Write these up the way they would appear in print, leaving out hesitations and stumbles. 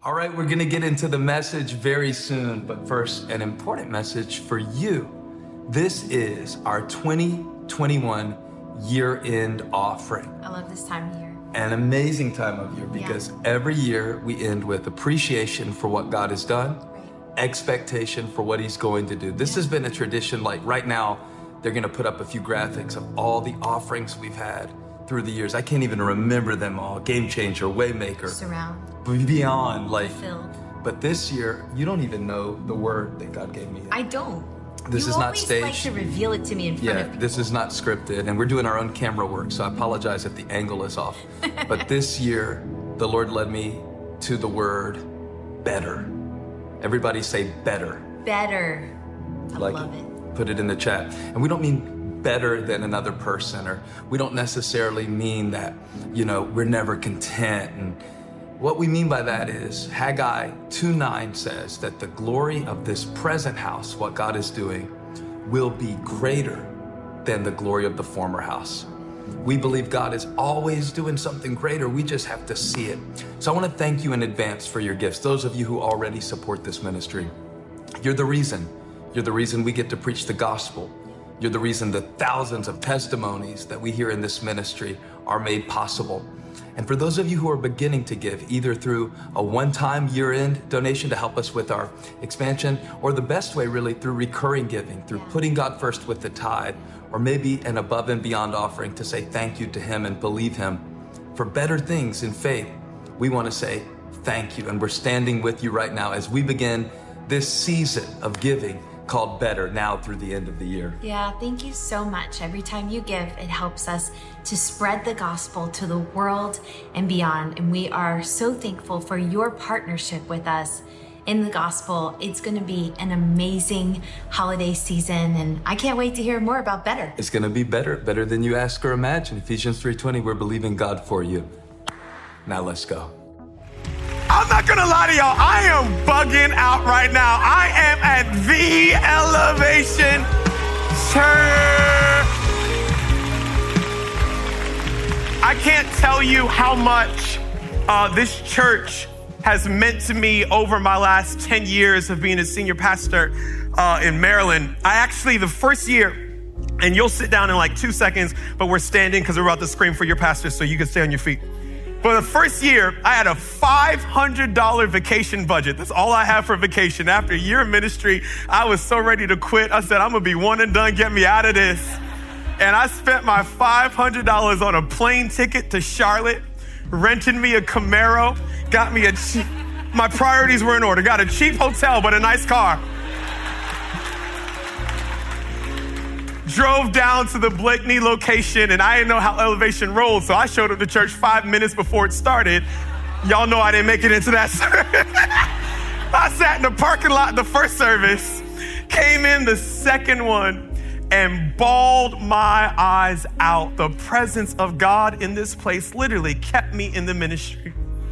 All right, we're going to get into the message very soon, but first, an important message for you. This is our 2021 year-end offering. I love this time of year. An amazing time of year because every year we end with appreciation for what God has done, expectation for what he's going to do. This has been a tradition. Like right now, they're going to put up a few graphics of all the offerings we've had through the years. I can't even remember them all. Game Changer, Waymaker, Surround, Beyond, like. Fulfilled. But this year, you don't even know the word that God gave me yet. I don't. This is not staged. You always like to reveal it to me in front of people. This is not scripted, and we're doing our own camera work, so I apologize if the angle is off. But this year, the Lord led me to the word better. Everybody say better. Better. I like love it. Put it in the chat. And we don't mean better than another person, or we don't necessarily mean that, we're never content. And what we mean by that is Haggai 2:9 says that the glory of this present house, what God is doing, will be greater than the glory of the former house. We believe God is always doing something greater. We just have to see it. So I want to thank you in advance for your gifts. Those of you who already support this ministry, you're the reason. You're the reason we get to preach the gospel. You're the reason the thousands of testimonies that we hear in this ministry are made possible. And for those of you who are beginning to give, either through a one-time year-end donation to help us with our expansion, or the best way really through recurring giving, through putting God first with the tithe, or maybe an above and beyond offering to say thank you to him and believe him for better things in faith, we want to say thank you. And we're standing with you right now as we begin this season of giving called Better now through the end of the year. Yeah, thank you so much. Every time you give, it helps us to spread the gospel to the world and beyond. And we are so thankful for your partnership with us in the gospel. It's going to be an amazing holiday season, and I can't wait to hear more about Better. It's going to be better than you ask or imagine. Ephesians 3:20, we're believing God for you. Now let's go. I'm not gonna lie to y'all, I am bugging out right now. I am at the Elevation Church. I can't tell you how much this church has meant to me over my last 10 years of being a senior pastor in Maryland. I actually, the first year, and you'll sit down in like 2 seconds, but we're standing because we're about to scream for your pastor so you can stay on your feet. For the first year, I had a $500 vacation budget. That's all I have for vacation. After a year of ministry, I was so ready to quit. I said, I'm gonna be one and done, get me out of this. And I spent my $500 on a plane ticket to Charlotte, rented me a Camaro, got me my priorities were in order. Got a cheap hotel, but a nice car. Drove down to the Blakeney location, and I didn't know how Elevation rolled, so I showed up to church 5 minutes before it started. Y'all know I didn't make it into that service. I sat in the parking lot the first service, came in the second one, and bawled my eyes out. The presence of God in this place literally kept me in the ministry.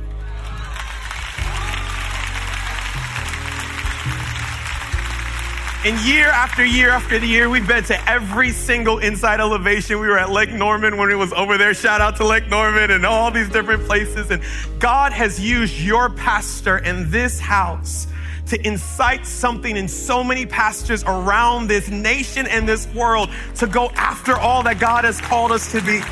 And year after year after year, we've been to every single Inside Elevation. We were at Lake Norman when it was over there. Shout out to Lake Norman and all these different places. And God has used your pastor in this house to incite something in so many pastors around this nation and this world to go after all that God has called us to be.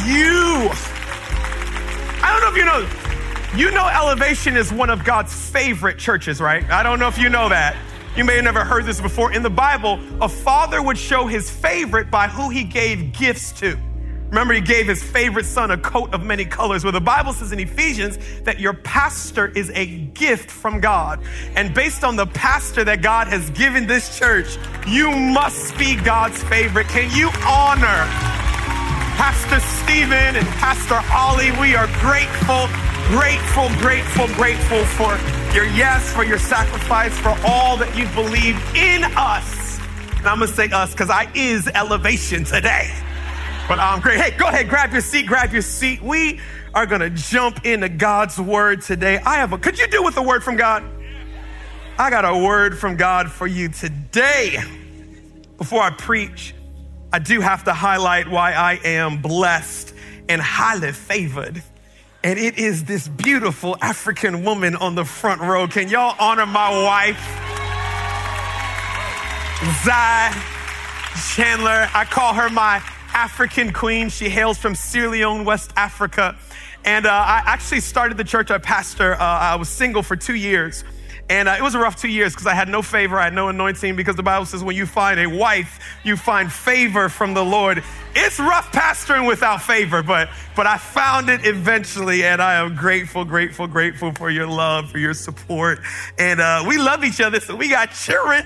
I don't know if you know Elevation is one of God's favorite churches, right? I don't know if you know that. You may have never heard this before. In the Bible, a father would show his favorite by who he gave gifts to. Remember, he gave his favorite son a coat of many colors. Well, the Bible says in Ephesians that your pastor is a gift from God. And based on the pastor that God has given this church, you must be God's favorite. Can you honor Pastor Stephen and Pastor Holly? We are grateful for your yes, for your sacrifice, for all that you've believed in us. And I'm going to say us because I is Elevation today. But I'm great. Hey, go ahead, grab your seat. We are going to jump into God's word today. Could you do with a word from God? I got a word from God for you today. Before I preach, I do have to highlight why I am blessed and highly favored And it is this beautiful African woman on the front row. Can y'all honor my wife, Zai Chandler? I call her my African queen. She hails from Sierra Leone, West Africa. And I actually started the church I pastor. I was single for 2 years. And it was a rough 2 years because I had no favor, I had no anointing, because the Bible says when you find a wife, you find favor from the Lord. It's rough pastoring without favor, but I found it eventually, and I am grateful for your love, for your support. And we love each other, so we got children.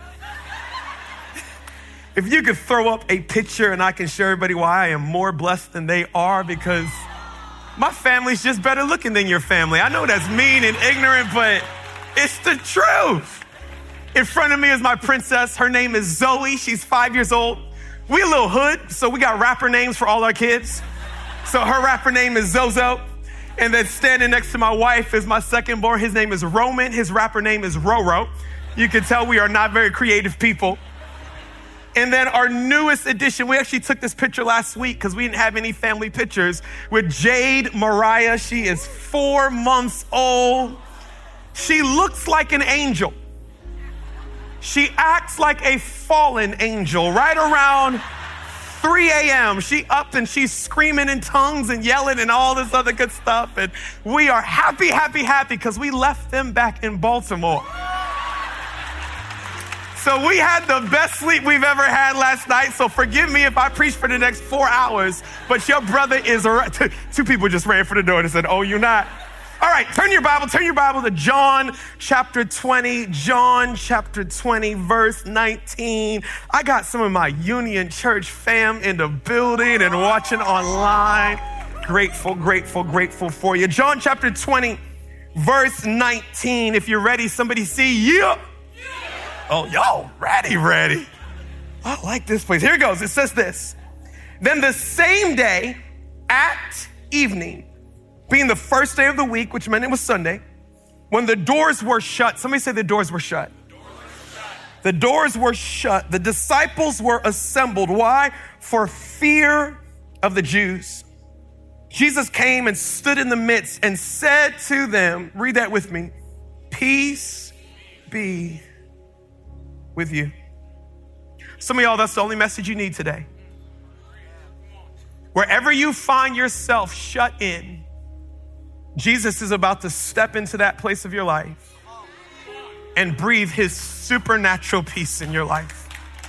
If you could throw up a picture and I can show everybody why I am more blessed than they are, because my family's just better looking than your family. I know that's mean and ignorant, but it's the truth. In front of me is my princess. Her name is Zoe. She's 5 years old. We a little hood, so we got rapper names for all our kids. So her rapper name is Zozo. And then standing next to my wife is my second born. His name is Roman. His rapper name is Roro. You can tell we are not very creative people. And then our newest addition, we actually took this picture last week because we didn't have any family pictures, with Jade Mariah. She is 4 months old. She looks like an angel. She acts like a fallen angel. Right around 3 a.m., she up and she's screaming in tongues and yelling and all this other good stuff. And we are happy because we left them back in Baltimore. So we had the best sleep we've ever had last night. So forgive me if I preach for the next 4 hours, but your brother is two people just ran for the door and said, "Oh, you're not." All right, turn your Bible to John chapter 20, verse 19. I got some of my Union Church fam in the building and watching online. Grateful for you. John chapter 20, verse 19. If you're ready, somebody see you. Oh, y'all ready. I like this place. Here it goes. It says this. Then the same day at evening, being the first day of the week, which meant it was Sunday, when the doors were shut. Somebody say the doors were shut. The doors were shut. The disciples were assembled. Why? For fear of the Jews. Jesus came and stood in the midst and said to them, read that with me, "Peace be with you." Some of y'all, that's the only message you need today. Wherever you find yourself shut in, Jesus is about to step into that place of your life and breathe his supernatural peace in your life.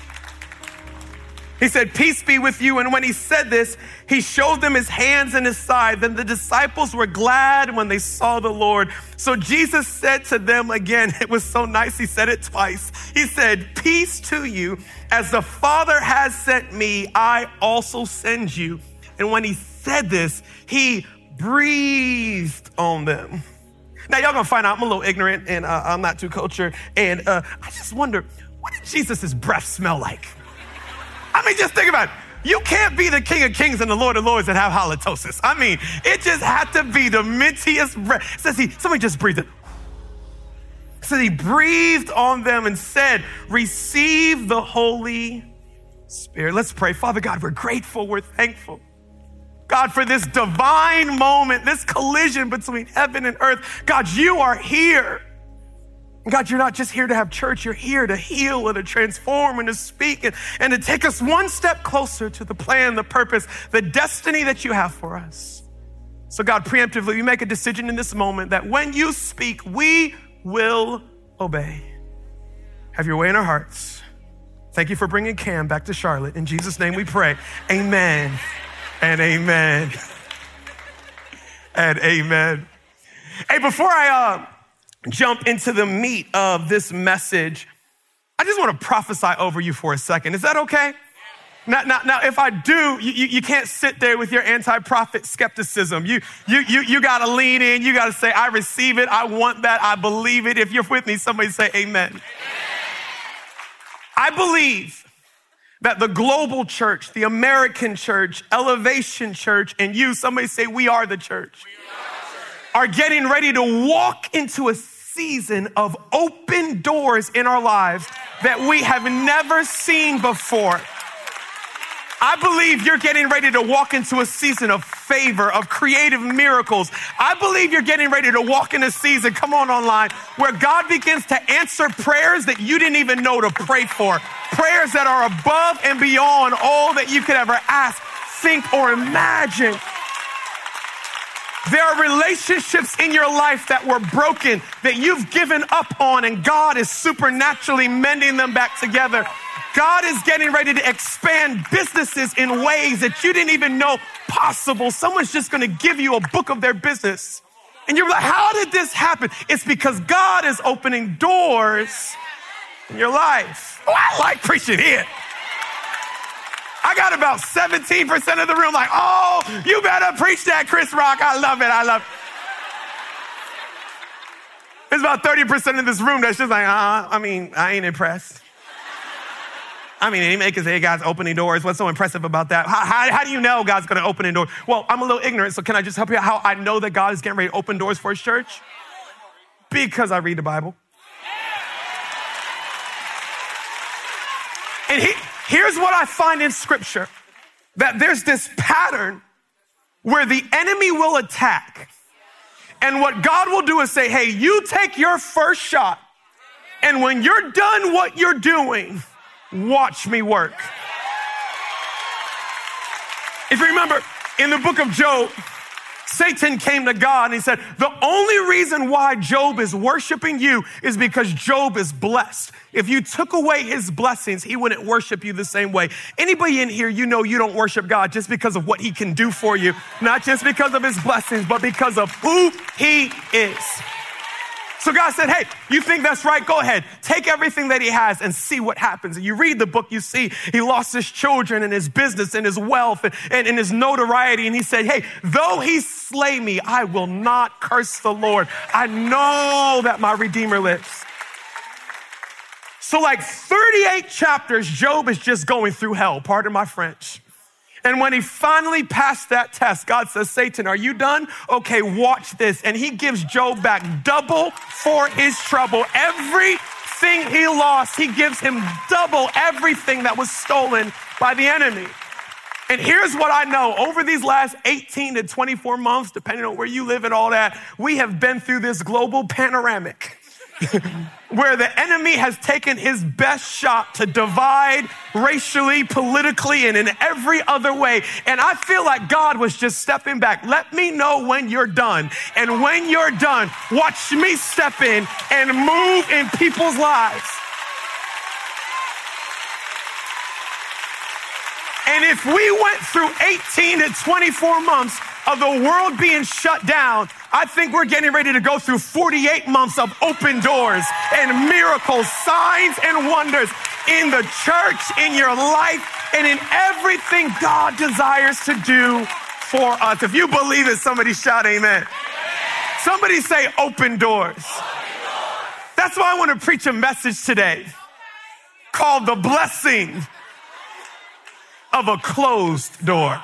He said, "Peace be with you." And when he said this, he showed them his hands and his side. Then the disciples were glad when they saw the Lord. So Jesus said to them again, it was so nice, he said it twice. He said, "Peace to you. As the Father has sent me, I also send you." And when he said this, he breathed on them. Now, y'all gonna find out I'm a little ignorant and I'm not too cultured. And I just wonder, what did Jesus' breath smell like? I mean, just think about it. You can't be the King of Kings and the Lord of Lords and have halitosis. I mean, it just had to be the mintiest breath. It says somebody just breathed it. It says he breathed on them and said, "Receive the Holy Spirit." Let's pray. Father God, we're grateful, we're thankful, God, for this divine moment, this collision between heaven and earth. God, you are here. God, you're not just here to have church. You're here to heal and to transform and to speak and to take us one step closer to the plan, the purpose, the destiny that you have for us. So God, preemptively, we make a decision in this moment that when you speak, we will obey. Have your way in our hearts. Thank you for bringing Cam back to Charlotte. In Jesus' name we pray. Amen. And amen. And amen. Hey, before I jump into the meat of this message, I just want to prophesy over you for a second. Is that okay? Now, if I do, you can't sit there with your anti-prophet skepticism. You got to lean in. You got to say, "I receive it. I want that. I believe it." If you're with me, somebody say amen. I believe that the global church, the American church, Elevation Church, and you, somebody say, "We are the church," are getting ready to walk into a season of open doors in our lives that we have never seen before. I believe you're getting ready to walk into a season of favor, of creative miracles. I believe you're getting ready to walk in a season, come on online, where God begins to answer prayers that you didn't even know to pray for. Prayers that are above and beyond all that you could ever ask, think, or imagine. There are relationships in your life that were broken, that you've given up on, and God is supernaturally mending them back together. God is getting ready to expand businesses in ways that you didn't even know possible. Someone's just going to give you a book of their business. And you're like, how did this happen? It's because God is opening doors in your life. Oh, I like preaching here. I got about 17% of the room like, oh, you better preach that, Chris Rock. I love it. I love it. There's about 30% of this room that's just like, I ain't impressed. He can say God's opening doors. What's so impressive about that? How do you know God's going to open a door? Well, I'm a little ignorant, so can I just help you out how I know that God is getting ready to open doors for his church? Because I read the Bible. And here's what I find in scripture, that there's this pattern where the enemy will attack. And what God will do is say, hey, you take your first shot. And when you're done what you're doing, watch me work. If you remember, in the book of Job, Satan came to God and he said, the only reason why Job is worshiping you is because Job is blessed. If you took away his blessings, he wouldn't worship you the same way. Anybody in here, you know you don't worship God just because of what he can do for you, not just because of his blessings, but because of who he is. So God said, hey, you think that's right? Go ahead. Take everything that he has and see what happens. And you read the book, you see he lost his children and his business and his wealth and his notoriety. And he said, hey, though he slay me, I will not curse the Lord. I know that my Redeemer lives. So like 38 chapters, Job is just going through hell. Pardon my French. And when he finally passed that test, God says, Satan, are you done? Okay, watch this. And he gives Job back double for his trouble. Everything he lost, he gives him double everything that was stolen by the enemy. And here's what I know. Over these last 18 to 24 months, depending on where you live and all that, we have been through this global panoramic where the enemy has taken his best shot to divide racially, politically, and in every other way. And I feel like God was just stepping back. Let me know when you're done. And when you're done, watch me step in and move in people's lives. And if we went through 18 to 24 months of the world being shut down, I think we're getting ready to go through 48 months of open doors and miracles, signs and wonders in the church, in your life, and in everything God desires to do for us. If you believe it, somebody shout amen. Somebody say open doors. That's why I want to preach a message today called the blessing of a closed door.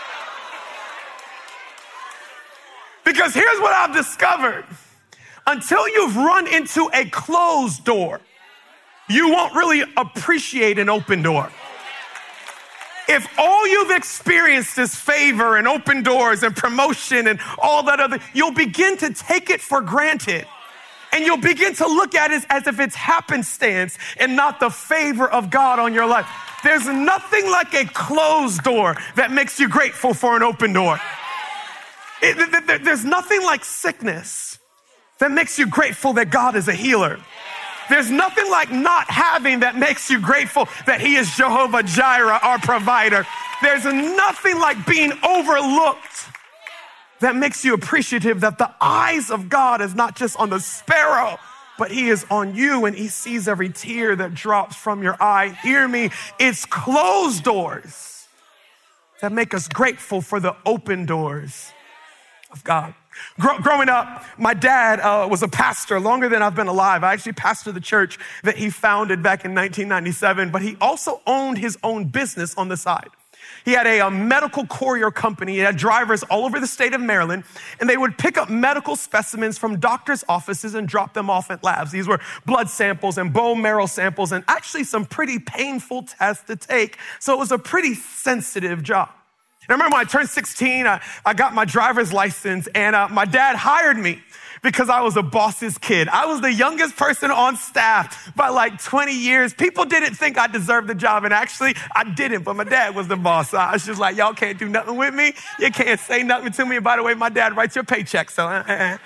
Because here's what I've discovered. Until you've run into a closed door, you won't really appreciate an open door. If all you've experienced is favor and open doors and promotion and all that other, you'll begin to take it for granted. And you'll begin to look at it as if it's happenstance and not the favor of God on your life. There's nothing like a closed door that makes you grateful for an open door. There's nothing like sickness that makes you grateful that God is a healer. There's nothing like not having that makes you grateful that he is Jehovah Jireh, our provider. There's nothing like being overlooked that makes you appreciative that the eyes of God is not just on the sparrow, but he is on you and he sees every tear that drops from your eye. Hear me, it's closed doors that make us grateful for the open doors of God. Growing up, my dad was a pastor longer than I've been alive. I actually pastored the church that he founded back in 1997, but he also owned his own business on the side. He had a medical courier company. He had drivers all over the state of Maryland, and they would pick up medical specimens from doctors' offices and drop them off at labs. These were blood samples and bone marrow samples and actually some pretty painful tests to take. So it was a pretty sensitive job. And I remember when I turned 16, I got my driver's license, and my dad hired me because I was a boss's kid. I was the youngest person on staff by like 20 years. People didn't think I deserved the job, and actually I didn't, but my dad was the boss. So I was just like, y'all can't do nothing with me. You can't say nothing to me. And by the way, my dad writes your paycheck, so And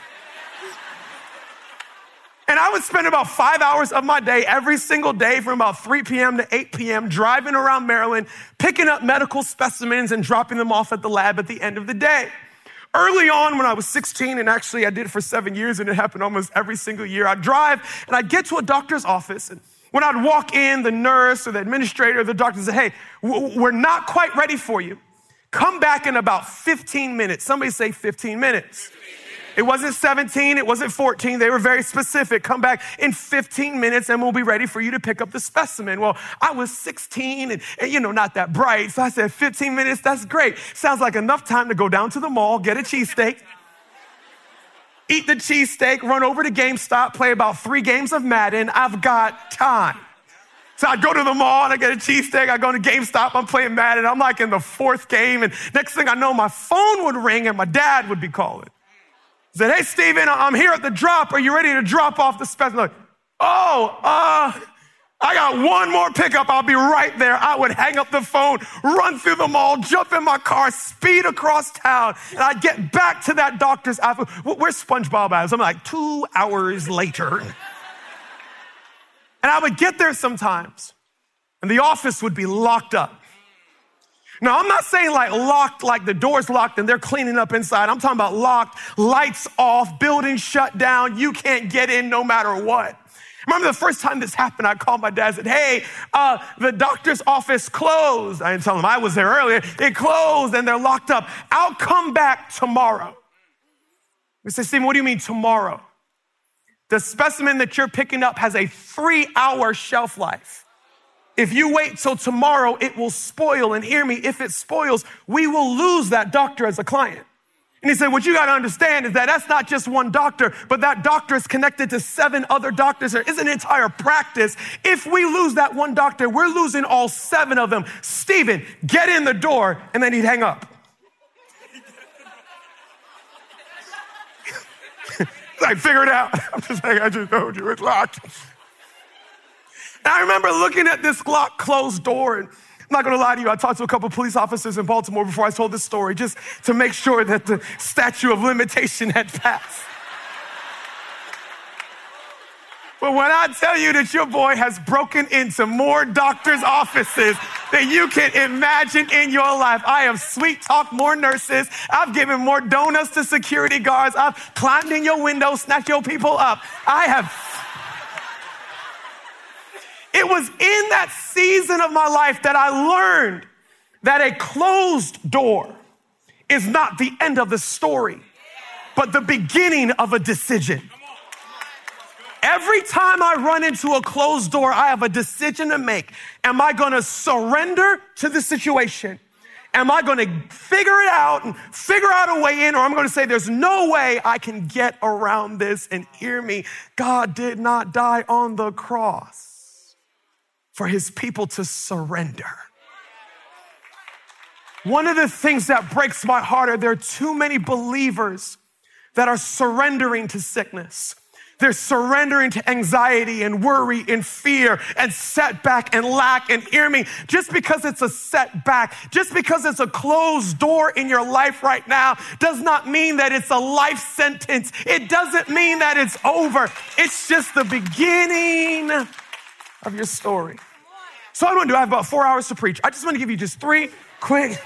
I would spend about 5 hours of my day every single day from about 3 p.m. to 8 p.m. driving around Maryland, picking up medical specimens and dropping them off at the lab at the end of the day. Early on when I was 16, and actually I did it for 7 years, and it happened almost every single year, I'd drive and I'd get to a doctor's office, and when I'd walk in, the nurse or the administrator or the doctor said, hey, we're not quite ready for you. Come back in about 15 minutes. Somebody say 15 minutes. It wasn't 17, it wasn't 14. They were very specific. Come back in 15 minutes and we'll be ready for you to pick up the specimen. Well, I was 16 and not that bright. So I said, 15 minutes, that's great. Sounds like enough time to go down to the mall, get a cheesesteak, eat the cheesesteak, run over to GameStop, play about 3 games of Madden. I've got time. So I go to the mall and I get a cheesesteak. I go to GameStop, I'm playing Madden. I'm like in the 4th game. And next thing I know, my phone would ring and my dad would be calling. He said, hey, Steven, I'm here at the drop. Are you ready to drop off the specimen? I got one more pickup. I'll be right there. I would hang up the phone, run through the mall, jump in my car, speed across town, and I'd get back to that doctor's office. Where's SpongeBob at? I'm like 2 hours later. And I would get there sometimes, and the office would be locked up. Now, I'm not saying like locked, like the door's locked and they're cleaning up inside. I'm talking about locked, lights off, building shut down. You can't get in no matter what. Remember the first time this happened, I called my dad and said, hey, the doctor's office closed. I didn't tell him I was there earlier. It closed and they're locked up. I'll come back tomorrow. We said, Steven, what do you mean tomorrow? The specimen that you're picking up has a 3-hour shelf life. If you wait till tomorrow, it will spoil. And hear me, if it spoils, we will lose that doctor as a client. And he said, what you got to understand is that that's not just one doctor, but that doctor is connected to 7 other doctors. There is an entire practice. If we lose that one doctor, we're losing all 7 of them. Steven, get in the door. And then he'd hang up. I figured it out. I'm just like, I just told you it's locked. And I remember looking at this locked, closed door, and I'm not going to lie to you, I talked to a couple of police officers in Baltimore before I told this story, just to make sure that the statute of limitation had passed. But when I tell you that your boy has broken into more doctors' offices than you can imagine in your life, I have sweet-talked more nurses, I've given more donuts to security guards, I've climbed in your window, snatched your people up. It was in that season of my life that I learned that a closed door is not the end of the story, but the beginning of a decision. Every time I run into a closed door, I have a decision to make. Am I going to surrender to the situation? Am I going to figure it out and figure out a way in? Or I'm going to say, there's no way I can get around this. And hear me, God did not die on the cross for his people to surrender. One of the things that breaks my heart are there are too many believers that are surrendering to sickness. They're surrendering to anxiety and worry and fear and setback and lack. And hear me, just because it's a setback, just because it's a closed door in your life right now, does not mean that it's a life sentence. It doesn't mean that it's over. It's just the beginning of your story. So what I want to do, I have about 4 hours to preach. I just want to give you just 3 quick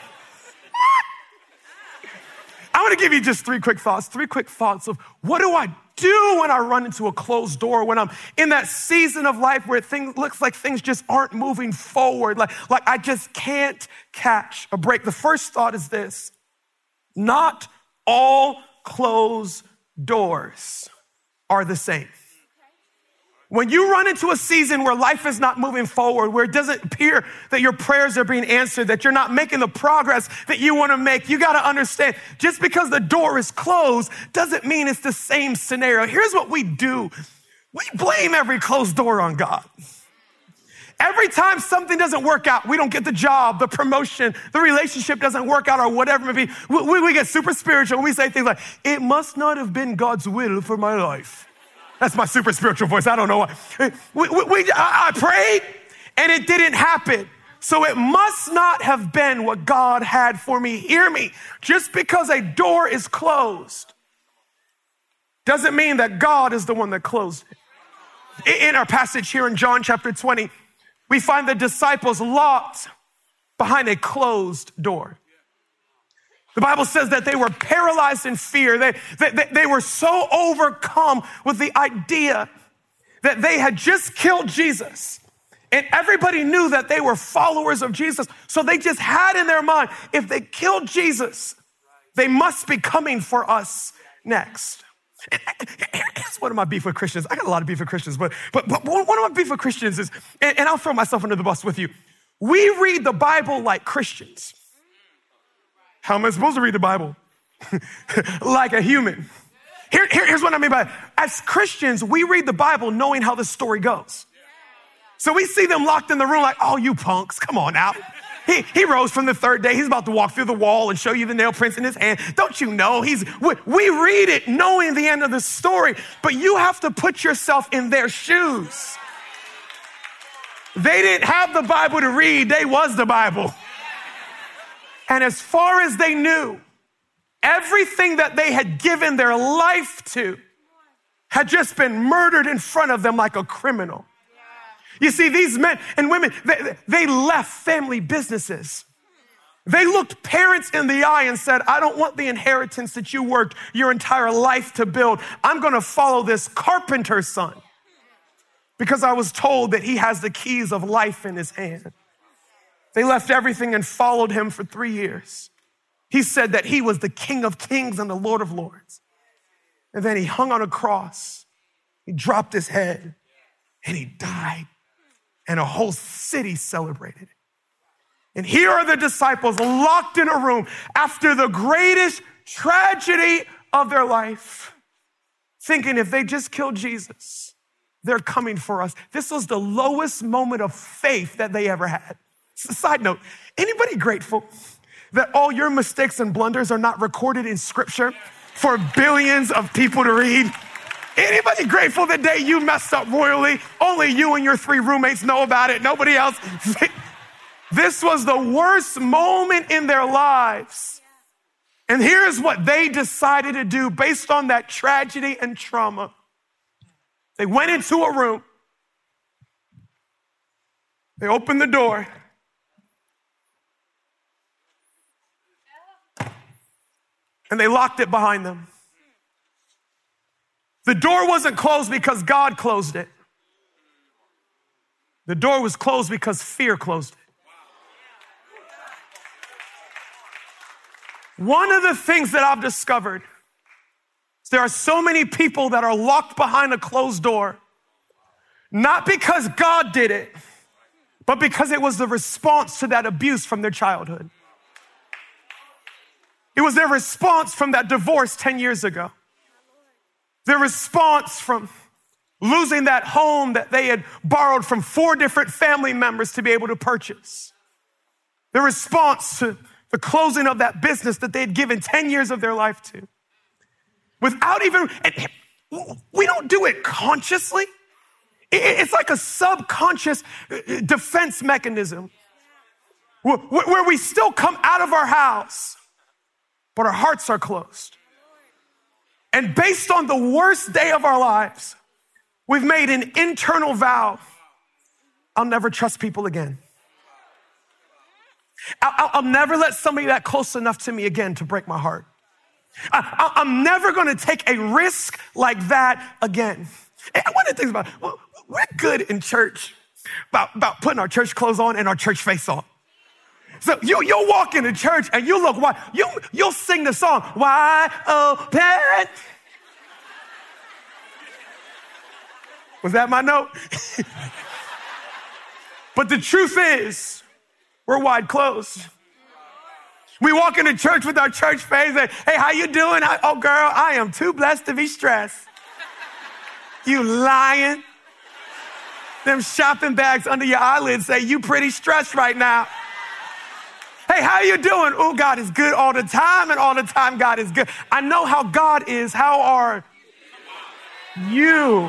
thoughts of what do I do when I run into a closed door, when I'm in that season of life where things looks like things just aren't moving forward, like I just can't catch a break. The first thought is this: not all closed doors are the same. When you run into a season where life is not moving forward, where it doesn't appear that your prayers are being answered, that you're not making the progress that you want to make, you got to understand, just because the door is closed doesn't mean it's the same scenario. Here's what we do. We blame every closed door on God. Every time something doesn't work out, we don't get the job, the promotion, the relationship doesn't work out, or whatever it may be, we get super spiritual and we say things like, it must not have been God's will for my life. That's my super spiritual voice. I don't know why. I prayed and it didn't happen. So it must not have been what God had for me. Hear me. Just because a door is closed doesn't mean that God is the one that closed it. In our passage here in John chapter 20, we find the disciples locked behind a closed door. The Bible says that they were paralyzed in fear. They were so overcome with the idea that they had just killed Jesus. And everybody knew that they were followers of Jesus. So they just had in their mind, if they killed Jesus, they must be coming for us next. And here's one of my beef with Christians. I got a lot of beef with Christians, but one of my beef with Christians is, and I'll throw myself under the bus with you. We read the Bible like Christians. How am I supposed to read the Bible? Like a human. Here's what I mean by it. As Christians, we read the Bible knowing how the story goes. So we see them locked in the room like, oh, you punks, come on now. He rose from the third day. He's about to walk through the wall and show you the nail prints in his hand. Don't you know? We read it knowing the end of the story, but you have to put yourself in their shoes. They didn't have the Bible to read. They was the Bible. And as far as they knew, everything that they had given their life to had just been murdered in front of them like a criminal. You see, these men and women, they left family businesses. They looked parents in the eye and said, I don't want the inheritance that you worked your entire life to build. I'm going to follow this carpenter's son because I was told that he has the keys of life in his hand. They left everything and followed him for 3 years. He said that he was the King of Kings and the Lord of Lords. And then he hung on a cross. He dropped his head and he died. And a whole city celebrated it. And here are the disciples locked in a room after the greatest tragedy of their life, thinking if they just killed Jesus, they're coming for us. This was the lowest moment of faith that they ever had. Side note, anybody grateful that all your mistakes and blunders are not recorded in scripture for billions of people to read? Anybody grateful the day you messed up royally? Only you and your 3 roommates know about it. Nobody else. This was the worst moment in their lives. And here's what they decided to do based on that tragedy and trauma. They went into a room. They opened the door. And they locked it behind them. The door wasn't closed because God closed it. The door was closed because fear closed it. One of the things that I've discovered is there are so many people that are locked behind a closed door, not because God did it, but because it was the response to that abuse from their childhood. It was their response from that divorce 10 years ago. Their response from losing that home that they had borrowed from 4 different family members to be able to purchase. Their response to the closing of that business that they had given 10 years of their life to. Without even, we don't do it consciously. It's like a subconscious defense mechanism where we still come out of our house, but our hearts are closed. And based on the worst day of our lives, we've made an internal vow. I'll never trust people again. I'll never let somebody that close enough to me again to break my heart. I'm never going to take a risk like that again. And one of the things about, we're good in church about putting our church clothes on and our church face on. So you'll walk into church and you look wide. You'll sing the song, wide open. Was that my note? But the truth is, we're wide closed. We walk into church with our church face and, hey, how you doing? Oh, girl, I am too blessed to be stressed. You lying. Them shopping bags under your eyelids say you pretty stressed right now. Hey, how you doing? Oh, God is good all the time, and all the time God is good. I know how God is. How are you?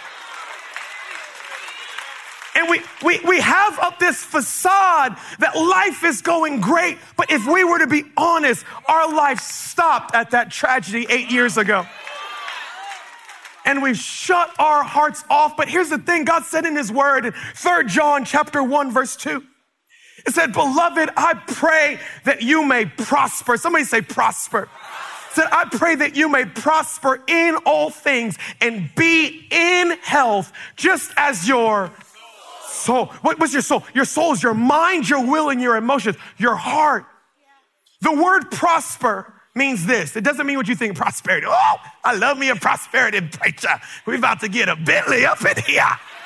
And we have up this facade that life is going great. But if we were to be honest, our life stopped at that tragedy 8 years ago. And we've shut our hearts off. But here's the thing. God said in his word in 3 John chapter 1, verse 2. It said, beloved, I pray that you may prosper. Somebody say prosper. It said, I pray that you may prosper in all things and be in health, just as your soul. What's your soul? Your soul is your mind, your will, and your emotions, your heart. The word prosper means this. It doesn't mean what you think prosperity. Oh, I love me a prosperity preacher. We're about to get a Bentley up in here.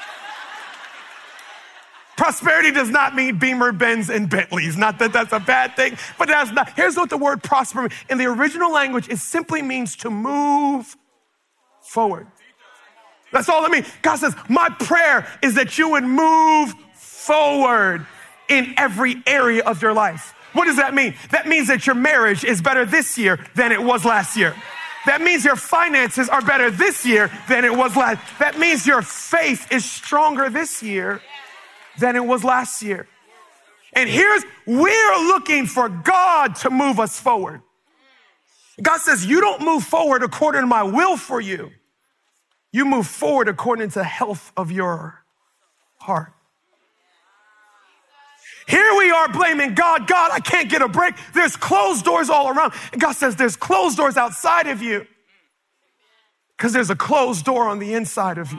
Prosperity does not mean Beamer, Benz, and Bentleys. Not that that's a bad thing, but that's not. Here's what the word prosper means. In the original language, it simply means to move forward. That's all it means. God says, my prayer is that you would move forward in every area of your life. What does that mean? That means that your marriage is better this year than it was last year. That means your finances are better this year than it was last. That means your faith is stronger this year than it was last year. And we're looking for God to move us forward. God says, you don't move forward according to my will for you. You move forward according to the health of your heart. Here we are blaming God. God, I can't get a break. There's closed doors all around. And God says there's closed doors outside of you because there's a closed door on the inside of you.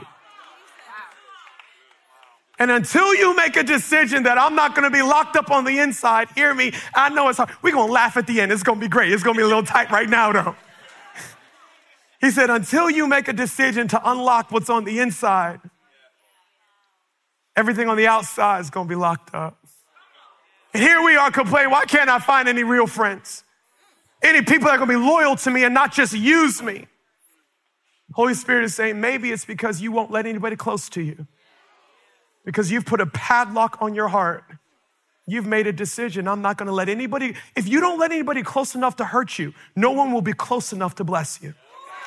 And until you make a decision that I'm not going to be locked up on the inside, hear me, I know it's hard. We're going to laugh at the end. It's going to be great. It's going to be a little tight right now, though. He said, until you make a decision to unlock what's on the inside, everything on the outside is going to be locked up. And here we are complaining, why can't I find any real friends? Any people that are going to be loyal to me and not just use me? Holy Spirit is saying, maybe it's because you won't let anybody close to you. Because you've put a padlock on your heart. You've made a decision. I'm not going to let anybody, if you don't let anybody close enough to hurt you, no one will be close enough to bless you.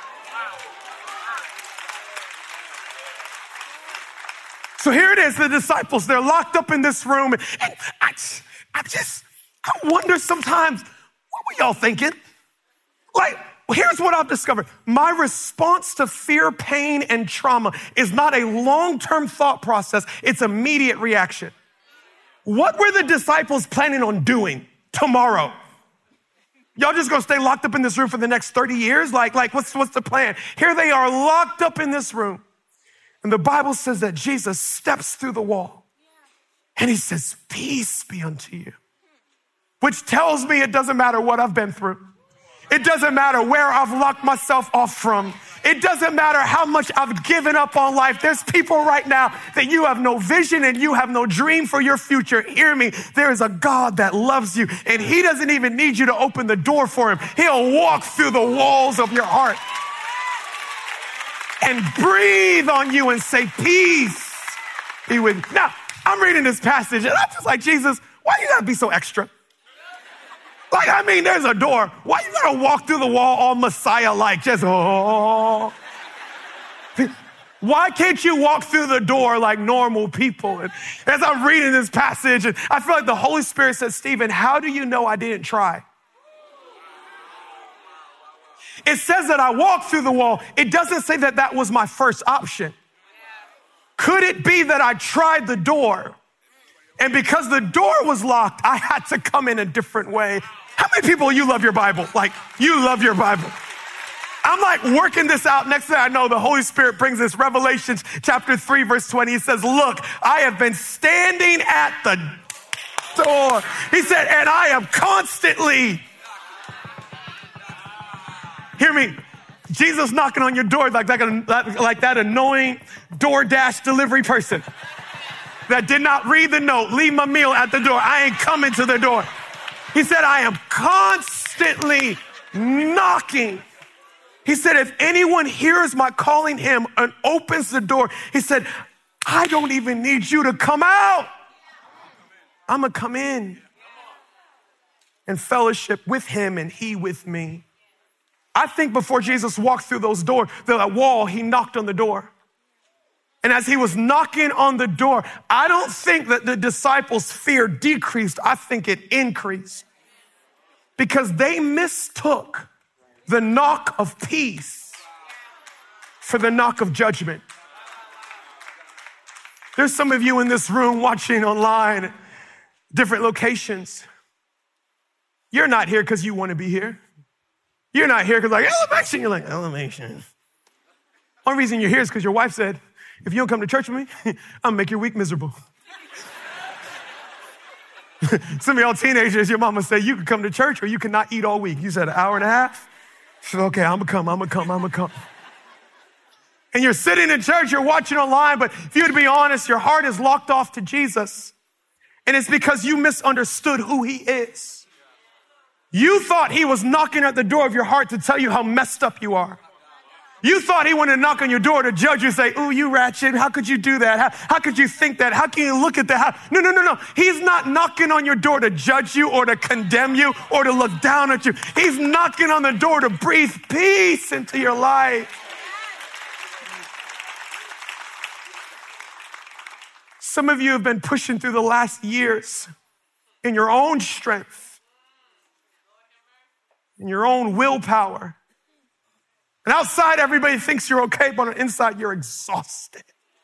So here it is, the disciples, they're locked up in this room. And I wonder sometimes, what were y'all thinking? Like, here's what I've discovered. My response to fear, pain, and trauma is not a long-term thought process. It's immediate reaction. What were the disciples planning on doing tomorrow? Y'all just gonna stay locked up in this room for the next 30 years? Like what's the plan? Here they are locked up in this room. And the Bible says that Jesus steps through the wall and he says, peace be unto you. Which tells me it doesn't matter what I've been through. It doesn't matter where I've locked myself off from. It doesn't matter how much I've given up on life. There's people right now that you have no vision and you have no dream for your future. Hear me. There is a God that loves you and he doesn't even need you to open the door for him. He'll walk through the walls of your heart and breathe on you and say, peace be with you. Now, I'm reading this passage and I'm just like, Jesus, why you gotta be so extra? Like, I mean, there's a door. Why you gotta walk through the wall all Messiah-like? Just, oh. Why can't you walk through the door like normal people? And as I'm reading this passage, and I feel like the Holy Spirit says, Stephen, how do you know I didn't try? It says that I walked through the wall. It doesn't say that that was my first option. Could it be that I tried the door? And because the door was locked, I had to come in a different way. How many people, you love your Bible? Like, you love your Bible. I'm like working this out. Next thing I know, the Holy Spirit brings this Revelation chapter 3, verse 20. He says, look, I have been standing at the door. He said, and I am constantly, hear me, Jesus knocking on your door like that annoying DoorDash delivery person that did not read the note, leave my meal at the door. I ain't coming to the door. He said, I am constantly knocking. He said, if anyone hears my calling him and opens the door, he said, I don't even need you to come out. I'm going to come in and fellowship with him and he with me. I think before Jesus walked through those doors, that wall, he knocked on the door. And as he was knocking on the door, I don't think that the disciples' fear decreased. I think it increased because they mistook the knock of peace for the knock of judgment. There's some of you in this room watching online, different locations. You're not here because you want to be here. You're not here because elevation. You're like, elevation. Only reason you're here is because your wife said, if you don't come to church with me, I'll make your week miserable. Some of y'all teenagers, your mama said you could come to church or you could not eat all week. You said an hour and a half. She said, okay, I'm gonna come. And you're sitting in church, you're watching online, but if you were to be honest, your heart is locked off to Jesus. And it's because you misunderstood who he is. You thought he was knocking at the door of your heart to tell you how messed up you are. You thought he wanted to knock on your door to judge you, say, ooh, you ratchet. How could you do that? How could you think that? How can you look at that? No. He's not knocking on your door to judge you or to condemn you or to look down at you. He's knocking on the door to breathe peace into your life. Some of you have been pushing through the last years in your own strength, in your own willpower. And outside, everybody thinks you're okay, but on the inside, you're exhausted.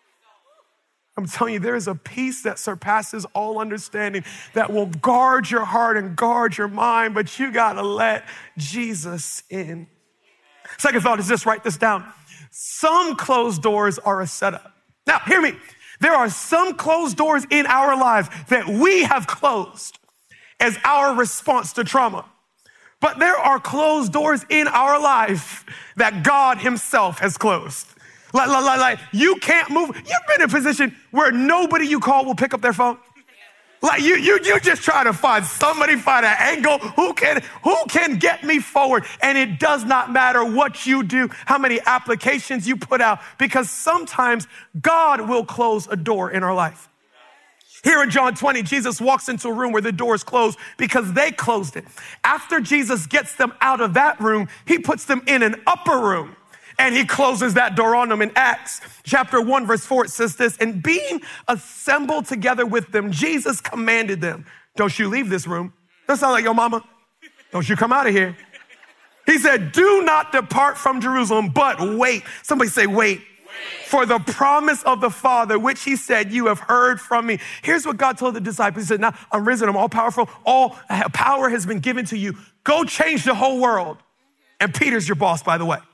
I'm telling you, there is a peace that surpasses all understanding that will guard your heart and guard your mind, but you got to let Jesus in. Second thought is this, write this down. Some closed doors are a setup. Now, hear me. There are some closed doors in our lives that we have closed as our response to trauma. But there are closed doors in our life that God himself has closed. Like you can't move. You've been in a position where nobody you call will pick up their phone. Like you just try to find somebody, find an angle. Who can get me forward? And it does not matter what you do, how many applications you put out, because sometimes God will close a door in our life. Here in John 20, Jesus walks into a room where the door is closed because they closed it. After Jesus gets them out of that room, he puts them in an upper room and he closes that door on them. In Acts chapter 1, verse 4, it says this, and being assembled together with them, Jesus commanded them, don't you leave this room. That sounds like your mama. Don't you come out of here. He said, do not depart from Jerusalem, but wait. Somebody say, wait. For the promise of the Father, which he said, you have heard from me. Here's what God told the disciples. He said, now I'm risen, I'm all powerful. All power has been given to you. Go change the whole world. And Peter's your boss, by the way.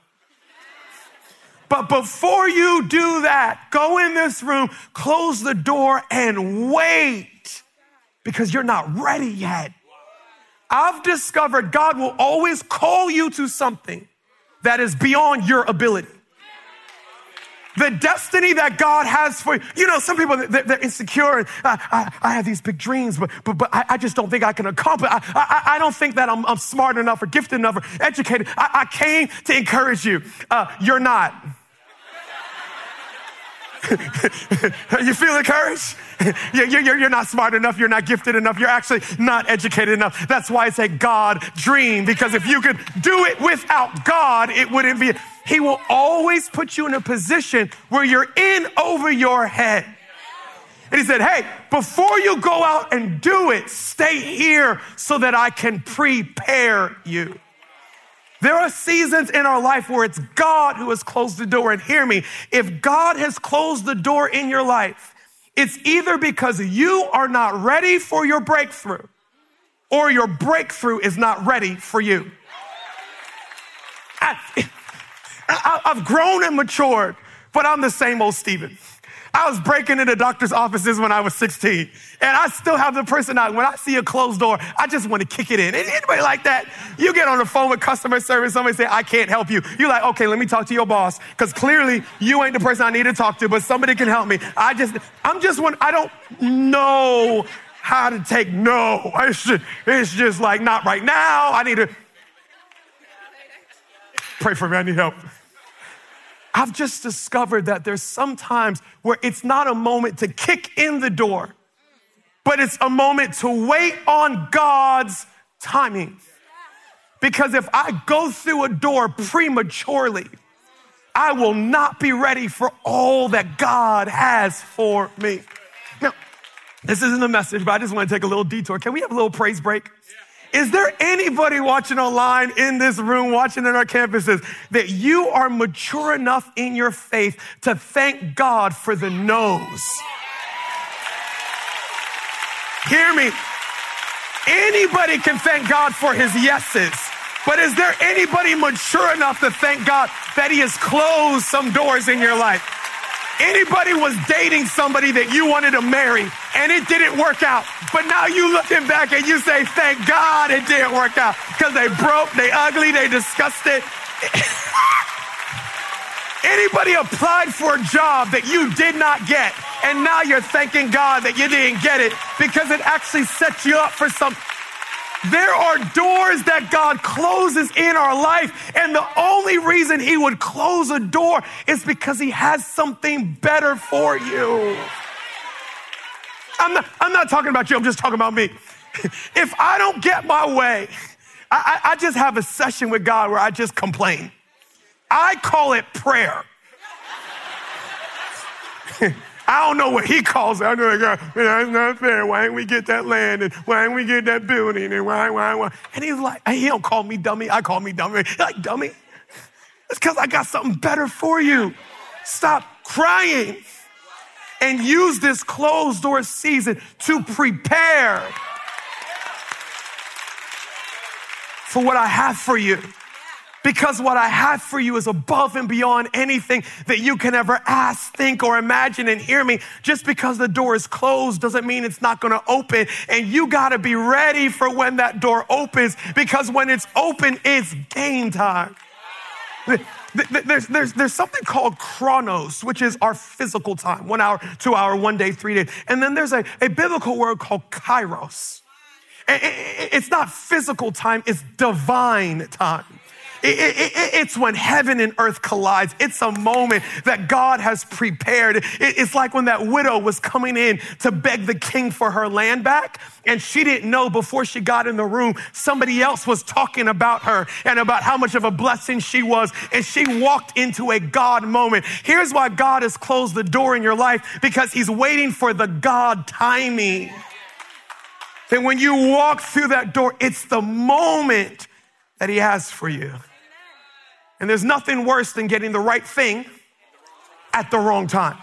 But before you do that, go in this room, close the door and wait because you're not ready yet. I've discovered God will always call you to something that is beyond your ability. The destiny that God has for you. You know, some people, they're insecure. And I have these big dreams, but I just don't think I can accomplish. I don't think that I'm smart enough or gifted enough or educated. I came to encourage you. You're not. You feel encouraged? You're not smart enough. You're not gifted enough. You're actually not educated enough. That's why it's a God dream, because if you could do it without God, it wouldn't be. He will always put you in a position where you're in over your head. And he said, hey, before you go out and do it, stay here so that I can prepare you. There are seasons in our life where it's God who has closed the door. And hear me, if God has closed the door in your life, it's either because you are not ready for your breakthrough or your breakthrough is not ready for you. I've grown and matured but I'm the same old Stephen. I was breaking into doctor's offices when I was 16, and I still have the personality. When I see a closed door, I just want to kick it in. Anybody like that? You get on the phone with customer service, somebody say, I can't help you. You're like, okay, let me talk to your boss, because clearly you ain't the person I need to talk to, but somebody can help me. I don't know how to take no. It's just like, not right now. I need to pray for me. I need help. I've just discovered that there's some times where it's not a moment to kick in the door, but it's a moment to wait on God's timing. Because if I go through a door prematurely, I will not be ready for all that God has for me. Now, this isn't a message, but I just want to take a little detour. Can we have a little praise break? Is there anybody watching online, in this room, watching in our campuses, that you are mature enough in your faith to thank God for the no's? Hear me. Anybody can thank God for his yeses, but is there anybody mature enough to thank God that he has closed some doors in your life? Anybody was dating somebody that you wanted to marry and it didn't work out, but now you looking back and you say, thank God it didn't work out, because they broke, they ugly, they disgusted. Anybody applied for a job that you did not get and now you're thanking God that you didn't get it because it actually set you up for something? There are doors that God closes in our life, and the only reason he would close a door is because he has something better for you. I'm not talking about you, I'm just talking about me. If I don't get my way, I just have a session with God where I just complain. I call it prayer. I don't know what he calls it. I know, God, that's not fair. Why didn't we get that land? And why didn't we get that building? And why? And he's like, he don't call me dummy. I call me dummy. Like, dummy? It's because I got something better for you. Stop crying and use this closed door season to prepare for what I have for you. Because what I have for you is above and beyond anything that you can ever ask, think, or imagine. And hear me, just because the door is closed doesn't mean it's not going to open. And you got to be ready for when that door opens, because when it's open, it's game time. There's something called chronos, which is our physical time, 1 hour, 2 hour, 1 day, 3 days. And then there's a biblical word called kairos. It's not physical time, it's divine time. It's when heaven and earth collides. It's a moment that God has prepared. It's like when that widow was coming in to beg the king for her land back, and she didn't know before she got in the room, somebody else was talking about her and about how much of a blessing she was, and she walked into a God moment. Here's why God has closed the door in your life, because he's waiting for the God timing. And when you walk through that door, it's the moment that he has for you. And there's nothing worse than getting the right thing at the wrong time.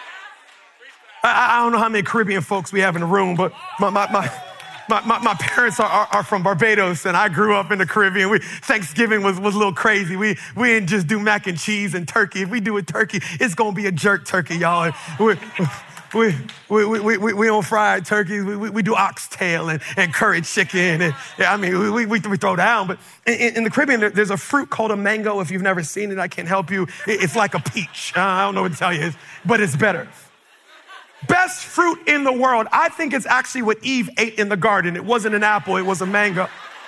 I don't know how many Caribbean folks we have in the room, but my parents are from Barbados, and I grew up in the Caribbean. Thanksgiving was a little crazy. We didn't just do mac and cheese and turkey. If we do a turkey, it's gonna be a jerk turkey, y'all. We don't fry turkeys. We do oxtail and curry chicken. And I mean, we throw down. But in the Caribbean, there's a fruit called a mango. If you've never seen it, I can't help you. It's like a peach. I don't know what to tell you, but it's better. Best fruit in the world. I think it's actually what Eve ate in the garden. It wasn't an apple. It was a mango.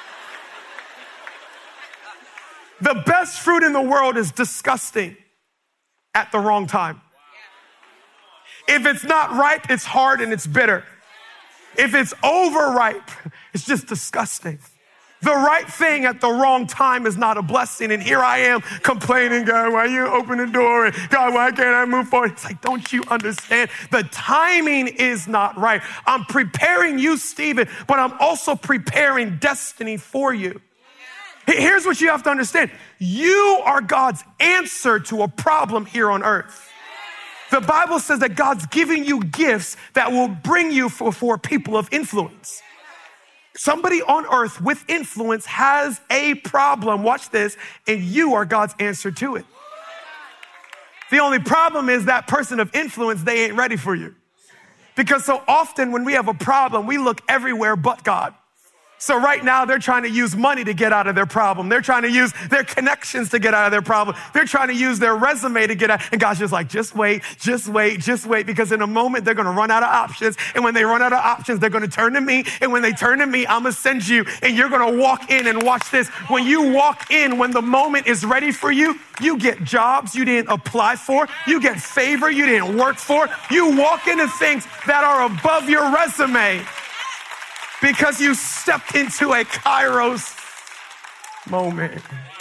The best fruit in the world is disgusting at the wrong time. If it's not ripe, it's hard and it's bitter. If it's overripe, it's just disgusting. The right thing at the wrong time is not a blessing. And here I am complaining, God, why you open the door? And God, why can't I move forward? It's like, don't you understand? The timing is not right. I'm preparing you, Stephen, but I'm also preparing destiny for you. Here's what you have to understand. You are God's answer to a problem here on earth. The Bible says that God's giving you gifts that will bring you for people of influence. Somebody on earth with influence has a problem, watch this, and you are God's answer to it. The only problem is that person of influence, they ain't ready for you. Because so often when we have a problem, we look everywhere but God. So right now, they're trying to use money to get out of their problem. They're trying to use their connections to get out of their problem. They're trying to use their resume to get out. And God's just like, just wait, because in a moment, they're going to run out of options. And when they run out of options, they're going to turn to me. And when they turn to me, I'm going to send you. And you're going to walk in and watch this. When you walk in, when the moment is ready for you, you get jobs you didn't apply for. You get favor you didn't work for. You walk into things that are above your resume. Because you stepped into a Kairos moment.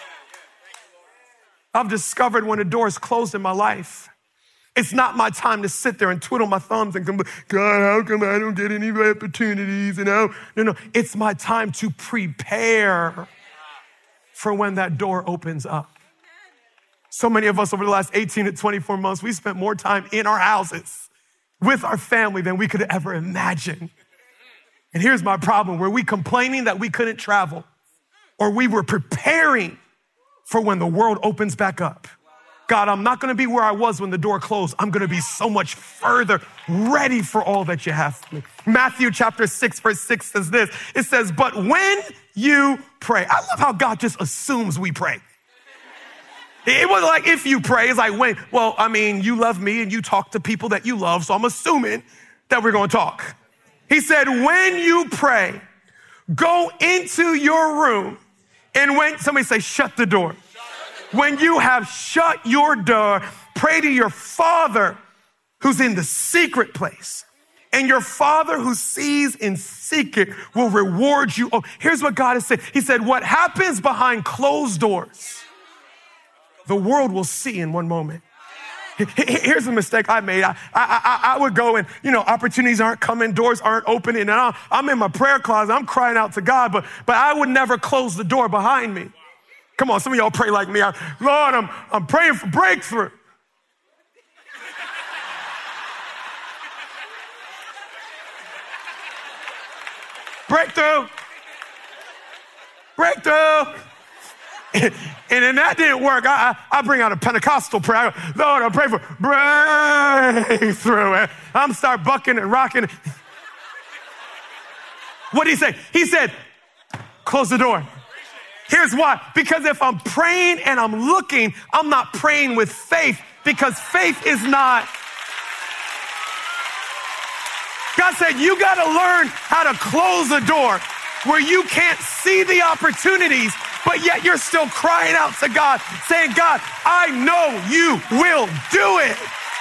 I've discovered when a door is closed in my life, it's not my time to sit there and twiddle my thumbs and complain, God, how come I don't get any opportunities? No, it's my time to prepare for when that door opens up. So many of us over the last 18 to 24 months, we spent more time in our houses with our family than we could ever imagine. And here's my problem. Were we complaining that we couldn't travel? Or we were preparing for when the world opens back up? God, I'm not going to be where I was when the door closed. I'm going to be so much further ready for all that you have for me. Matthew chapter 6, verse 6 says this. It says, but when you pray. I love how God just assumes we pray. It wasn't like if you pray. It's like when. Well, I mean, you love me and you talk to people that you love. So I'm assuming that we're going to talk. He said, when you pray, go into your room. And when somebody say, shut the door. When you have shut your door, pray to your Father who's in the secret place. And your Father who sees in secret will reward you. Oh, here's what God has said. He said, what happens behind closed doors, the world will see in one moment. Here's a mistake I made. I would go and, opportunities aren't coming, doors aren't opening, and I'm in my prayer closet. I'm crying out to God, but I would never close the door behind me. Come on, some of y'all pray like me. Lord, I'm praying for breakthrough. Breakthrough. Breakthrough. And then that didn't work. I bring out a Pentecostal prayer. Lord, I pray for breakthrough. I'm start bucking and rocking. What did he say? He said, close the door. Here's why. Because if I'm praying and I'm looking, I'm not praying with faith, because faith is not. God said, you got to learn how to close a door where you can't see the opportunities, but yet you're still crying out to God, saying, God, I know you will do it.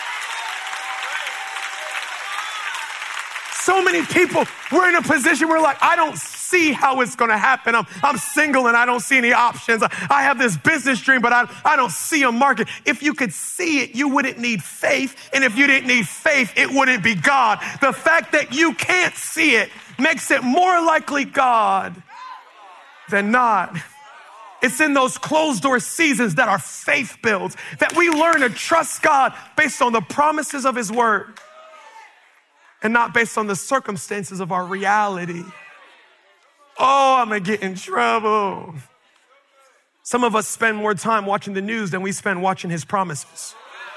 So many people, we're in a position where like, I don't see how it's going to happen. I'm single and I don't see any options. I have this business dream, but I don't see a market. If you could see it, you wouldn't need faith. And if you didn't need faith, it wouldn't be God. The fact that you can't see it makes it more likely God than not. It's in those closed door seasons that our faith builds, that we learn to trust God based on the promises of his word and not based on the circumstances of our reality. Oh, I'm going to get in trouble. Some of us spend more time watching the news than we spend watching his promises.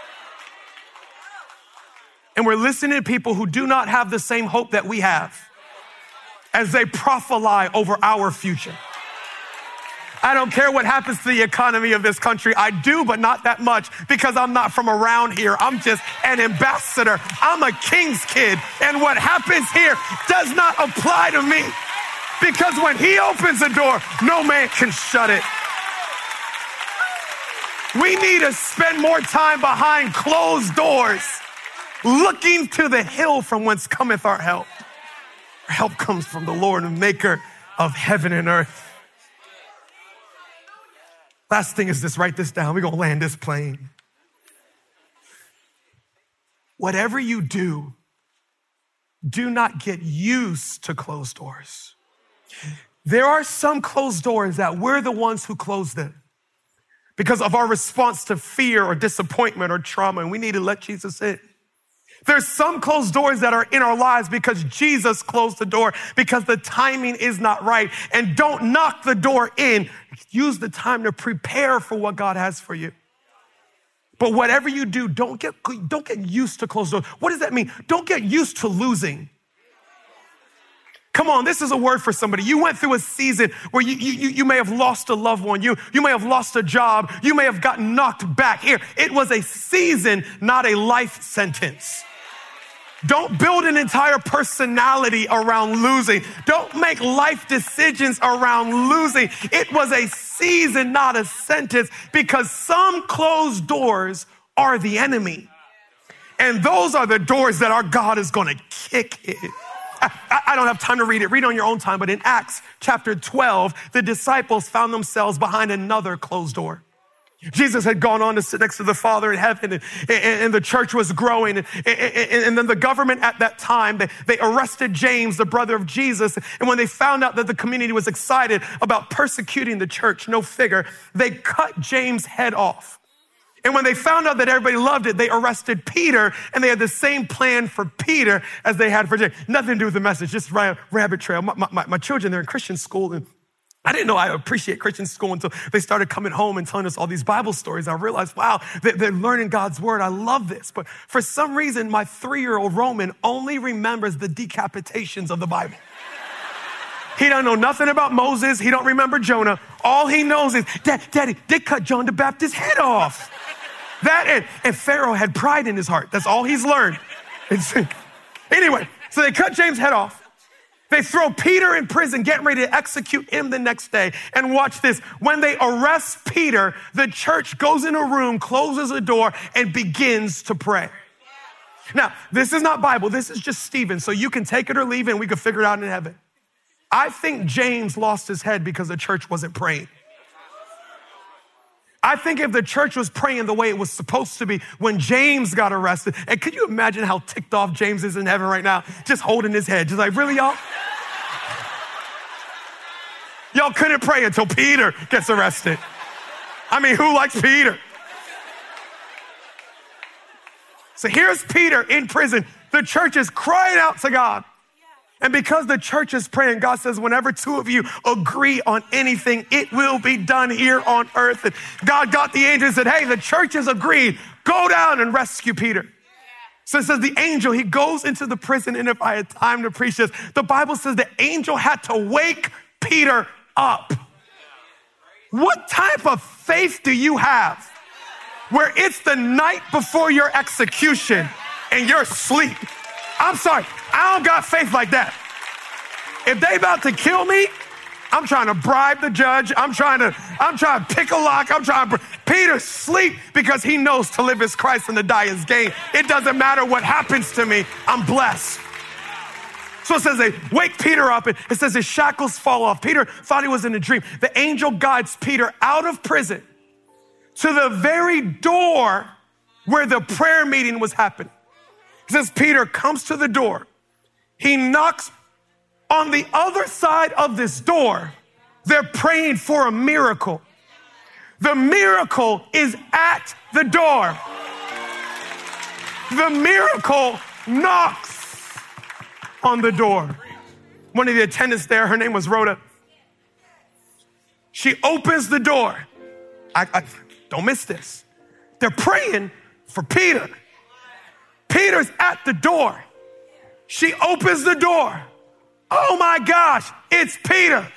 And we're listening to people who do not have the same hope that we have as they prophesy over our future. I don't care what happens to the economy of this country. I do, but not that much, because I'm not from around here. I'm just an ambassador. I'm a king's kid. And what happens here does not apply to me, because when he opens a door, no man can shut it. We need to spend more time behind closed doors, looking to the hill from whence cometh our help. Our help comes from the Lord, the maker of heaven and earth. Last thing is this, write this down. We're going to land this plane. Whatever you do, do not get used to closed doors. There are some closed doors that we're the ones who close them because of our response to fear or disappointment or trauma, and we need to let Jesus in. There's some closed doors that are in our lives because Jesus closed the door, because the timing is not right. And don't knock the door in. Use the time to prepare for what God has for you. But whatever you do, don't get used to closed doors. What does that mean? Don't get used to losing. Come on, this is a word for somebody. You went through a season where you may have lost a loved one. You may have lost a job. You may have gotten knocked back. Here, it was a season, not a life sentence. Don't build an entire personality around losing. Don't make life decisions around losing. It was a season, not a sentence, because some closed doors are the enemy. And those are the doors that our God is going to kick in. I don't have time to read it. Read on your own time. But in Acts chapter 12, the disciples found themselves behind another closed door. Jesus had gone on to sit next to the Father in heaven, and the church was growing. And then the government at that time, they arrested James, the brother of Jesus. And when they found out that the community was excited about persecuting the church, no figure, they cut James' head off. And when they found out that everybody loved it, they arrested Peter, and they had the same plan for Peter as they had for James. Nothing to do with the message, just rabbit trail. My children, they're in Christian school, and I didn't know I appreciate Christian school until they started coming home and telling us all these Bible stories. I realized, wow, they're learning God's word. I love this. But for some reason, my 3-year-old Roman only remembers the decapitations of the Bible. He don't know nothing about Moses. He don't remember Jonah. All he knows is, Daddy, they cut John the Baptist's head off. That and Pharaoh had pride in his heart. That's all he's learned. Anyway, so they cut James' head off. They throw Peter in prison, getting ready to execute him the next day. And watch this. When they arrest Peter, the church goes in a room, closes a door, and begins to pray. Now, this is not Bible. This is just Stephen. So you can take it or leave it, and we can figure it out in heaven. I think James lost his head because the church wasn't praying. I think if the church was praying the way it was supposed to be when James got arrested, and could you imagine how ticked off James is in heaven right now? Just holding his head, just like, really, y'all? Y'all couldn't pray until Peter gets arrested. I mean, who likes Peter? So here's Peter in prison. The church is crying out to God. And because the church is praying, God says, whenever 2 of you agree on anything, it will be done here on earth. And God got the angel and said, hey, the church has agreed. Go down and rescue Peter. So it says the angel, he goes into the prison. And if I had time to preach this, the Bible says the angel had to wake Peter up. What type of faith do you have where it's the night before your execution and you're asleep? I'm sorry, I don't got faith like that. If they about to kill me, I'm trying to bribe the judge. I'm trying to pick a lock. Peter sleep because he knows to live is Christ and to die is gain. It doesn't matter what happens to me. I'm blessed. So it says they wake Peter up, and it says his shackles fall off. Peter thought he was in a dream. The angel guides Peter out of prison to the very door where the prayer meeting was happening. It says Peter comes to the door. He knocks on the other side of this door. They're praying for a miracle. The miracle is at the door. The miracle knocks on the door. One of the attendants there, her name was Rhoda. She opens the door. I don't miss this. They're praying for Peter. Peter's at the door. She opens the door. Oh my gosh, it's Peter.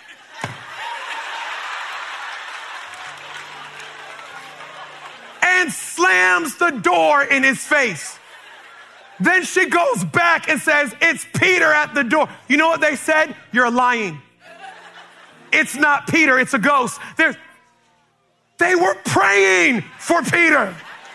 And slams the door in his face. Then she goes back and says, it's Peter at the door. You know what they said? You're lying. It's not Peter, it's a ghost. They were praying for Peter.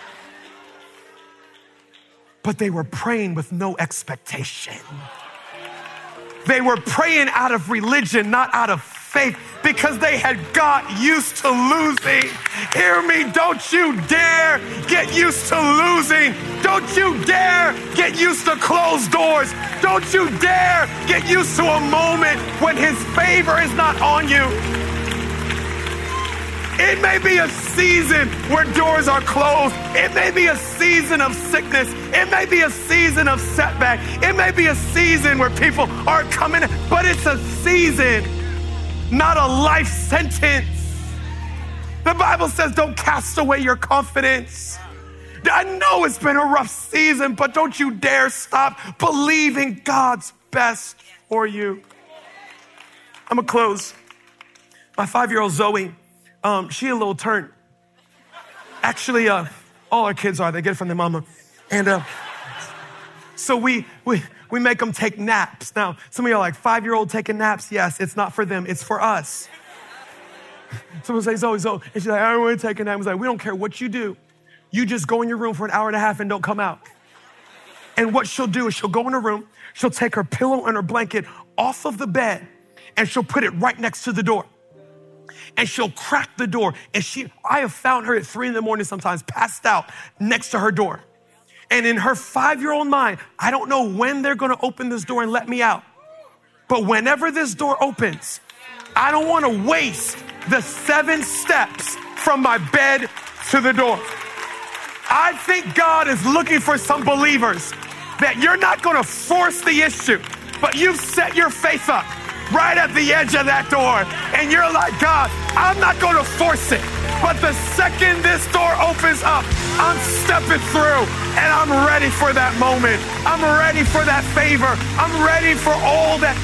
But they were praying with no expectation. They were praying out of religion, not out of faith, because they had got used to losing. Hear me, don't you dare get used to losing. Don't you dare get used to closed doors. Don't you dare get used to a moment when his favor is not on you. It may be a season where doors are closed. It may be a season of sickness. It may be a season of setback. It may be a season where people aren't coming, but it's a season, not a life sentence. The Bible says don't cast away your confidence. I know it's been a rough season, but don't you dare stop believing God's best for you. I'm gonna close. My 5-year-old Zoe, she a little turn. Actually, all our kids are. They get it from their mama. And so we make them take naps. Now, some of you are like, 5-year-old taking naps? Yes, it's not for them. It's for us. Someone say, Zoe. And she's like, I don't want to take a nap. I was like, we don't care what you do. You just go in your room for an hour and a half and don't come out. And what she'll do is she'll go in her room. She'll take her pillow and her blanket off of the bed and she'll put it right next to the door. And she'll crack the door. And I have found her at 3 a.m. sometimes passed out next to her door. And in her 5-year-old mind, I don't know when they're going to open this door and let me out. But whenever this door opens, I don't want to waste the 7 steps from my bed to the door. I think God is looking for some believers that you're not going to force the issue, but you've set your faith up right at the edge of that door. And you're like, God, I'm not going to force it. But the second this door opens up, I'm stepping through and I'm ready for that moment. I'm ready for that favor. I'm ready for all that.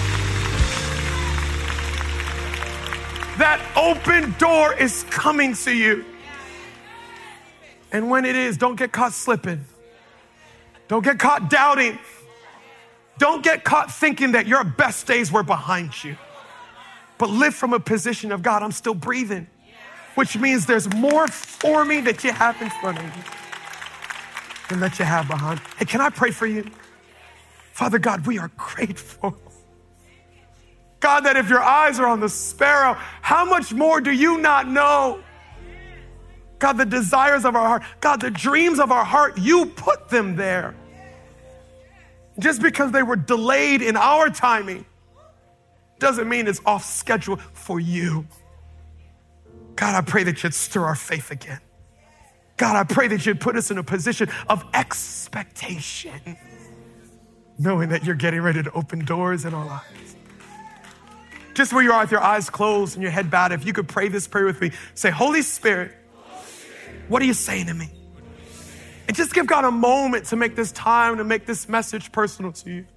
That open door is coming to you. And when it is, don't get caught slipping. Don't get caught doubting. Don't get caught thinking that your best days were behind you. But live from a position of, God, I'm still breathing, which means there's more for me that you have in front of you than that you have behind. Hey, can I pray for you? Father God, we are grateful. God, that if your eyes are on the sparrow, how much more do you not know? God, the desires of our heart, God, the dreams of our heart, you put them there. Just because they were delayed in our timing doesn't mean it's off schedule for you. God, I pray that you'd stir our faith again. God, I pray that you'd put us in a position of expectation, knowing that you're getting ready to open doors in our lives. Just where you are with your eyes closed and your head bowed, if you could pray this prayer with me, say, Holy Spirit, what are you saying to me? And just give God a moment to make this time, to make this message personal to you.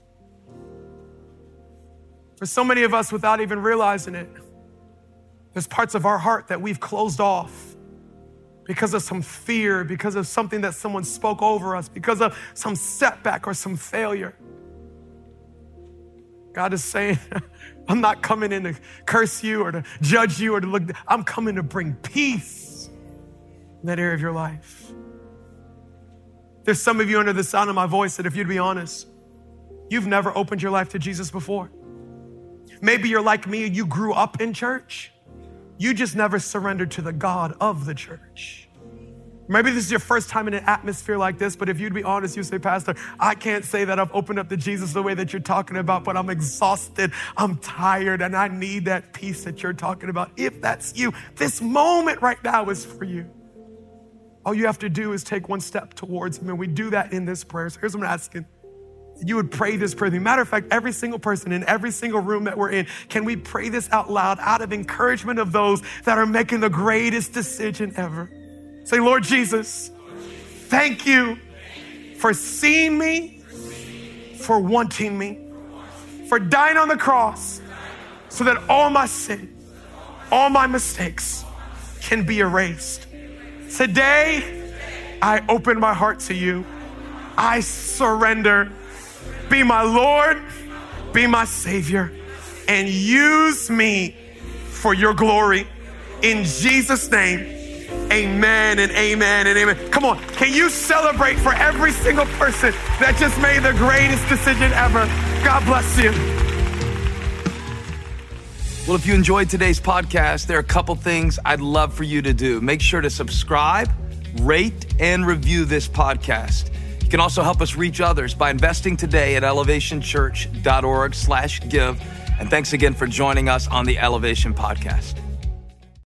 For so many of us, without even realizing it, there's parts of our heart that we've closed off because of some fear, because of something that someone spoke over us, because of some setback or some failure. God is saying, I'm not coming in to curse you or to judge you or to look. I'm coming to bring peace in that area of your life. There's some of you under the sound of my voice that if you'd be honest, you've never opened your life to Jesus before. Maybe you're like me, you grew up in church. You just never surrendered to the God of the church. Maybe this is your first time in an atmosphere like this, but if you'd be honest, you say, Pastor, I can't say that I've opened up to Jesus the way that you're talking about, but I'm exhausted, I'm tired, and I need that peace that you're talking about. If that's you, this moment right now is for you. All you have to do is take one step towards him, and we do that in this prayer. So here's what I'm asking. You would pray this prayer. As a matter of fact, every single person in every single room that we're in, can we pray this out loud out of encouragement of those that are making the greatest decision ever? Say, Lord Jesus, thank you for seeing me, for wanting me, for dying on the cross so that all my sin, all my mistakes can be erased. Today, I open my heart to you. I surrender. Be my Lord, be my Savior, and use me for your glory. In Jesus' name, amen and amen and amen. Come on, can you celebrate for every single person that just made the greatest decision ever? God bless you. Well, if you enjoyed today's podcast, there are a couple things I'd love for you to do. Make sure to subscribe, rate, and review this podcast. You can also help us reach others by investing today at elevationchurch.org/give. And thanks again for joining us on the Elevation Podcast.